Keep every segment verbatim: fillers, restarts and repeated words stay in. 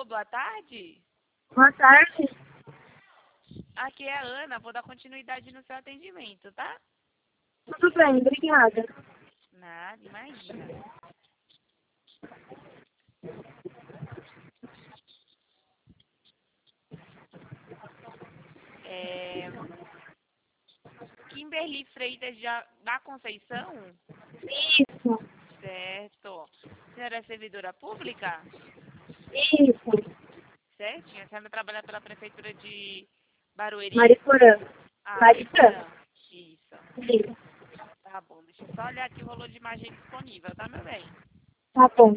boa tarde. Boa tarde. Aqui é a Ana, vou dar continuidade no seu atendimento, tá? Tudo bem, obrigada. Nada, imagina. É... Kimberly Freitas já... da Conceição? Isso, Certo. A senhora é servidora pública? isso. Certinho. A senhora trabalha pela prefeitura de Barueri? Mariporã. Ah, Mariporã. Mariporã. Isso. Isso. Tá bom. Deixa eu só olhar aqui o rolo de imagem disponível, tá, meu bem? Tá bom.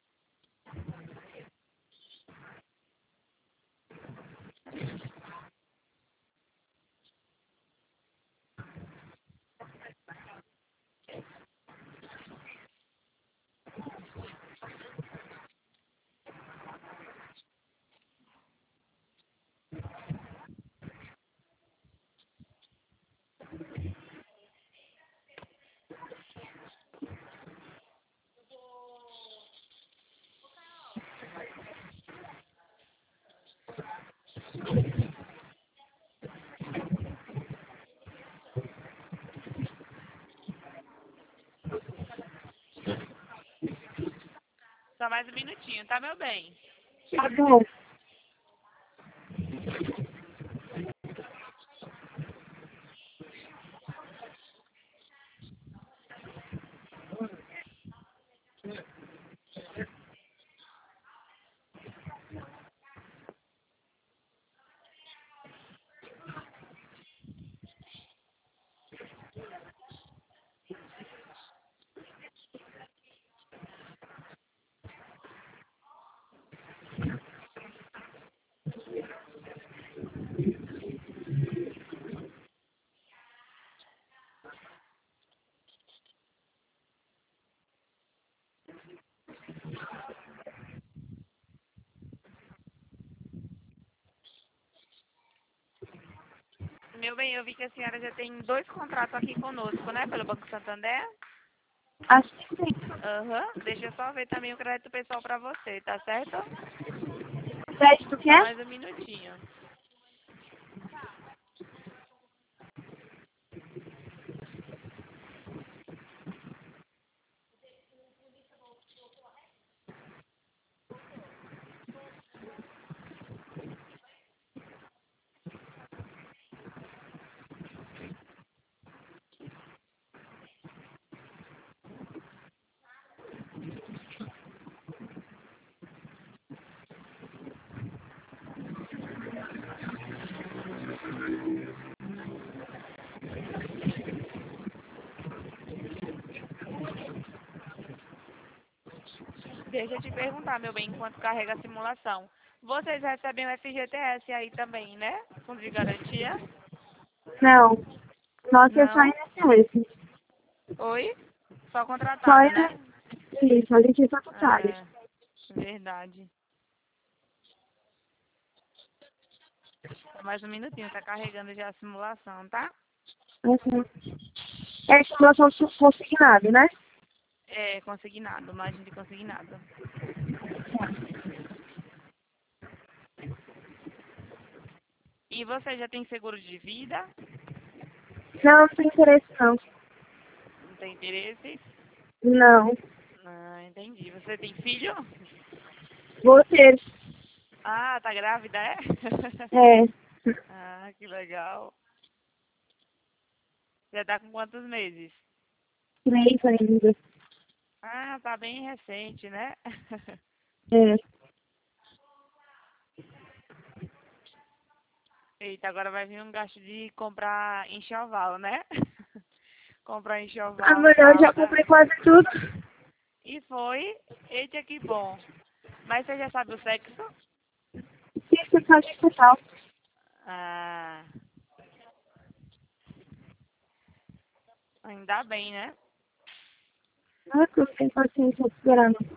Só mais um minutinho, tá, meu bem? Tá bom. Meu bem, eu vi que a senhora já tem dois contratos aqui conosco, né? Pelo Banco Santander. Acho que sim. Aham. Deixa eu só ver também o crédito pessoal pra você, tá certo? Crédito Só quer? mais um minutinho. Deixa eu te perguntar, meu bem, enquanto carrega a simulação. Vocês recebem o F G T S aí também, né? Fundo de garantia? Não. Nossa, é só Não? I N S S. Oi? Só Só contratada, né? I N S S. Isso, a gente é faculdade. É, verdade. Só mais um minutinho, tá carregando já a simulação, tá? Uhum. É simulação su- consignado, né? É, consignado, margem de consignado. E você já tem seguro de vida? Não, não tem interesse não. Não tem interesse? Não. Ah, entendi. Você tem filho? Vou ter. Ah, tá grávida, é? É. Ah, que legal. Já tá com quantos meses? Três ainda. Ah, tá bem recente, né? É. Eita, agora vai vir um gasto de comprar enxoval, né? Comprar A enxoval, mulher eu já fralda. comprei quase tudo. E foi. Eita, que bom. Mas você já sabe o sexo? Fiz total de total. Ah, ainda bem, né? Não é que eu tenho paciência de esperar, não.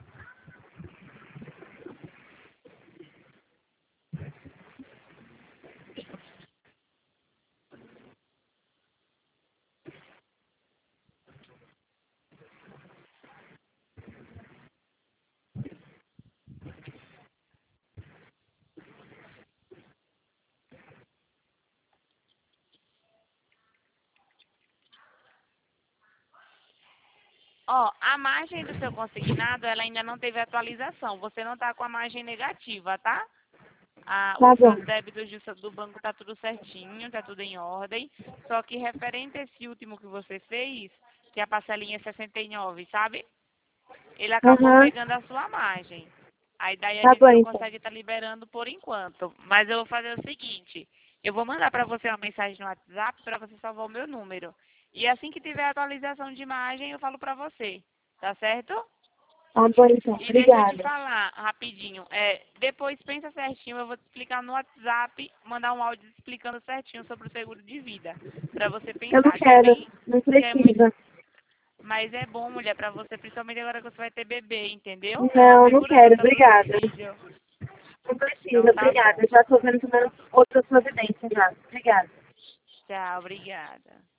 Ó, a margem do seu consignado, ela ainda não teve atualização. Você não tá com a margem negativa, tá? Ah, Tá os bom. seus débitos do, seu- do banco tá tudo certinho, tá tudo em ordem. Só que referente a esse último que você fez, que é a parcelinha sessenta e nove, sabe? Ele acabou Aham. pegando a sua margem. Aí daí a Tá gente bom, não então. consegue estar liberando por enquanto. Mas eu vou fazer o seguinte, eu vou mandar para você uma mensagem no WhatsApp para você salvar o meu número. E assim que tiver atualização de imagem, eu falo para você. Tá certo? Tá bom, então. E deixa eu te Obrigada. falar rapidinho. É, depois pensa certinho, eu vou te explicar no WhatsApp, mandar um áudio explicando certinho sobre o seguro de vida. Para você Eu não pensar, que é quero. bem, Não que é muito, precisa. mas é bom, mulher, para você, principalmente agora que você vai ter bebê, entendeu? É uma Não, não quero. segurança para o seu Obrigada. filho. Não precisa. Então tá Obrigada. bom. Eu já tô vendo também outras providências já. Obrigada. Tchau, obrigada.